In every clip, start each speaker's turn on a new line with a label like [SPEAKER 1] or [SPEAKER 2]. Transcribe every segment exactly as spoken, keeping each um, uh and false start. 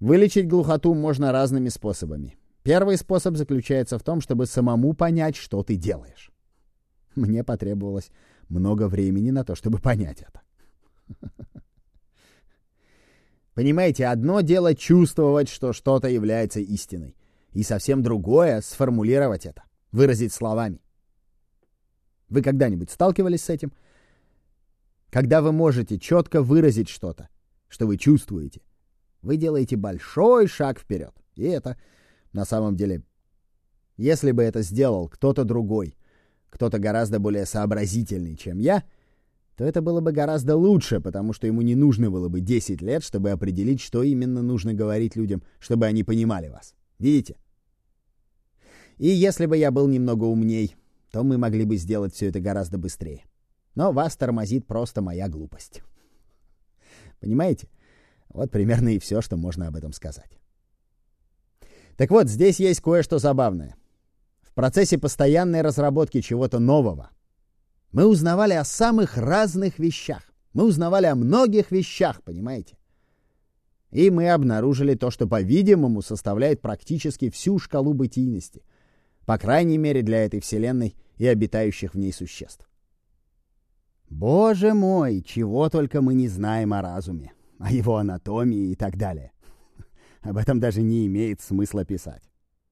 [SPEAKER 1] Вылечить глухоту можно разными способами. Первый способ заключается в том, чтобы самому понять, что ты делаешь. Мне потребовалось много времени на то, чтобы понять это. Понимаете, одно дело чувствовать, что что-то является истиной, и совсем другое — сформулировать это, выразить словами. Вы когда-нибудь сталкивались с этим? Когда вы можете четко выразить что-то, что вы чувствуете, вы делаете большой шаг вперед. И это, на самом деле, если бы это сделал кто-то другой, кто-то гораздо более сообразительный, чем я, то это было бы гораздо лучше, потому что ему не нужно было бы десять лет, чтобы определить, что именно нужно говорить людям, чтобы они понимали вас. Видите? И если бы я был немного умней, то мы могли бы сделать все это гораздо быстрее. Но вас тормозит просто моя глупость. Понимаете? Вот примерно и все, что можно об этом сказать. Так вот, здесь есть кое-что забавное. В процессе постоянной разработки чего-то нового мы узнавали о самых разных вещах. Мы узнавали о многих вещах, понимаете? И мы обнаружили то, что, по-видимому, составляет практически всю шкалу бытийности. По крайней мере, для этой Вселенной и обитающих в ней существ. Боже мой, чего только мы не знаем о разуме, о его анатомии и так далее. Об этом даже не имеет смысла писать.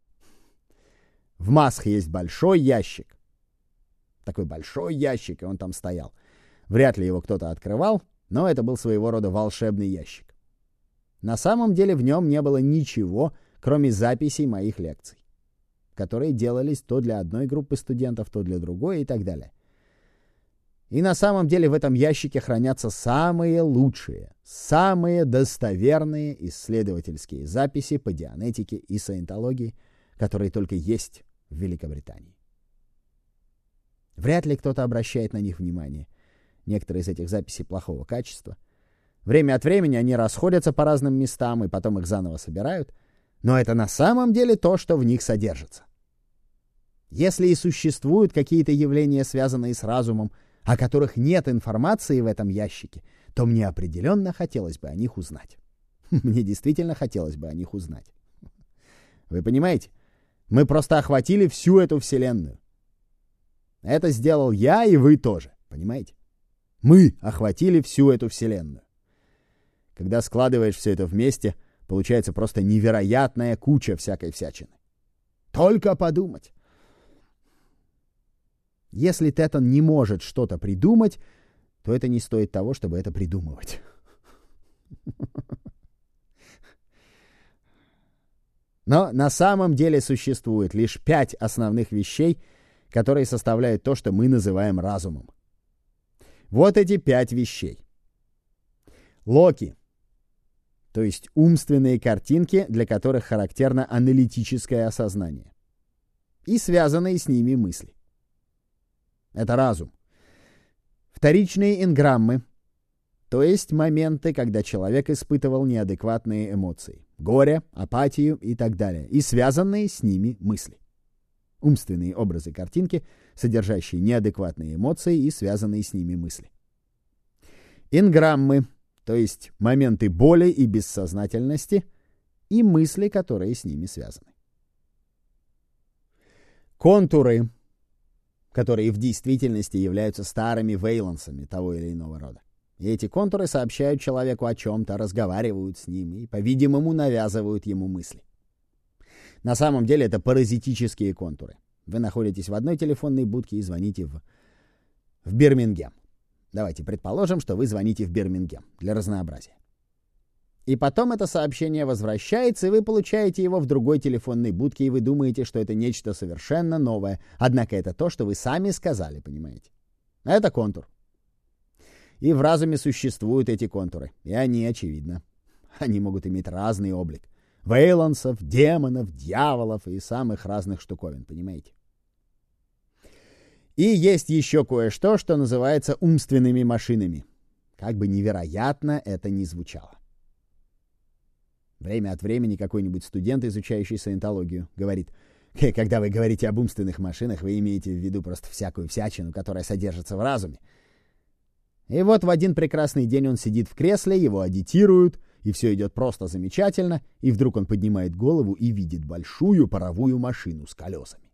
[SPEAKER 1] В Масх есть большой ящик. Такой большой ящик, и он там стоял. Вряд ли его кто-то открывал, но это был своего рода волшебный ящик. На самом деле в нем не было ничего, кроме записей моих лекций, которые делались то для одной группы студентов, то для другой и так далее. И на самом деле в этом ящике хранятся самые лучшие, самые достоверные исследовательские записи по дианетике и саентологии, которые только есть в Великобритании. Вряд ли кто-то обращает на них внимание. Некоторые из этих записей плохого качества. Время от времени они расходятся по разным местам, и потом их заново собирают. Но это на самом деле то, что в них содержится. Если и существуют какие-то явления, связанные с разумом, о которых нет информации в этом ящике, то мне определенно хотелось бы о них узнать. Мне действительно хотелось бы о них узнать. Вы понимаете? Мы просто охватили всю эту Вселенную. Это сделал я, и вы тоже, понимаете? Мы охватили всю эту Вселенную. Когда складываешь все это вместе, получается просто невероятная куча всякой всячины. Только подумать. Если Тетон не может что-то придумать, то это не стоит того, чтобы это придумывать. Но на самом деле существует лишь пять основных вещей, которые составляют то, что мы называем разумом. Вот эти пять вещей. Локи, то есть умственные картинки, для которых характерно аналитическое осознание, и связанные с ними мысли. Это разум. Вторичные энграммы, то есть моменты, когда человек испытывал неадекватные эмоции, горе, апатию и так далее, и связанные с ними мысли. Умственные образы картинки, содержащие неадекватные эмоции и связанные с ними мысли. Энграммы, то есть моменты боли и бессознательности, и мысли, которые с ними связаны. Контуры, которые в действительности являются старыми вейлансами того или иного рода. И эти контуры сообщают человеку о чем-то, разговаривают с ним и, по-видимому, навязывают ему мысли. На самом деле это паразитические контуры. Вы находитесь в одной телефонной будке и звоните в, в Бирмингем. Давайте предположим, что вы звоните в Бирмингем для разнообразия. И потом это сообщение возвращается, и вы получаете его в другой телефонной будке, и вы думаете, что это нечто совершенно новое. Однако это то, что вы сами сказали, понимаете? Это контур. И в разуме существуют эти контуры. И они, очевидно, они могут иметь разный облик. Вейлансов, демонов, дьяволов и самых разных штуковин, понимаете? И есть еще кое-что, что называется умственными машинами. Как бы невероятно это ни звучало. Время от времени какой-нибудь студент, изучающий саентологию, говорит: когда вы говорите об умственных машинах, вы имеете в виду просто всякую всячину, которая содержится в разуме. И вот в один прекрасный день он сидит в кресле, его агитируют, и все идет просто замечательно, и вдруг он поднимает голову и видит большую паровую машину с колесами.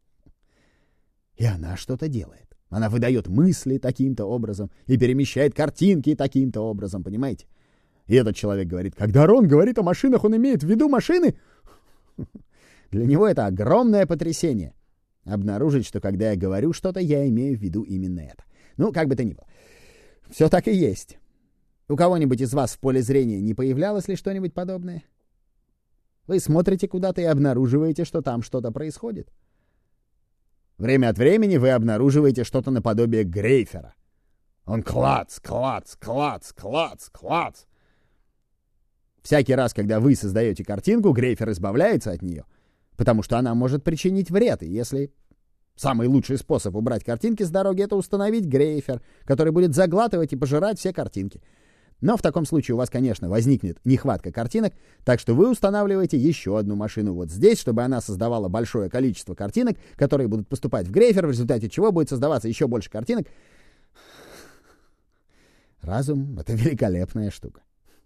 [SPEAKER 1] И она что-то делает. Она выдает мысли таким-то образом и перемещает картинки таким-то образом, понимаете? И этот человек говорит, когда Рон говорит о машинах, он имеет в виду машины? Для него это огромное потрясение. Обнаружить, что когда я говорю что-то, я имею в виду именно это. Ну, как бы то ни было. Все так и есть. У кого-нибудь из вас в поле зрения не появлялось ли что-нибудь подобное? Вы смотрите куда-то и обнаруживаете, что там что-то происходит. Время от времени вы обнаруживаете что-то наподобие Грейфера. Он клац, клац, клац, клац, клац. Всякий раз, когда вы создаете картинку, Грейфер избавляется от нее, потому что она может причинить вред. И если самый лучший способ убрать картинки с дороги — это установить Грейфер, который будет заглатывать и пожирать все картинки. Но в таком случае у вас, конечно, возникнет нехватка картинок, так что вы устанавливаете еще одну машину вот здесь, чтобы она создавала большое количество картинок, которые будут поступать в Грейфер, в результате чего будет создаваться еще больше картинок. Разум — это великолепная штука.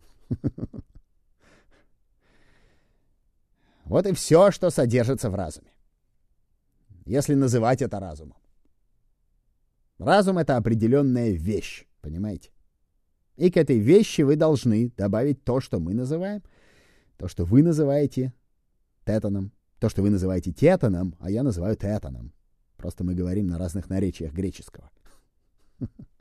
[SPEAKER 1] Вот и все, что содержится в разуме. Если называть это разумом. Разум — это определенная вещь, понимаете? И к этой вещи вы должны добавить то, что мы называем, то, что вы называете тетаном, то, что вы называете тетаном, а я называю тетаном. Просто мы говорим на разных наречиях греческого.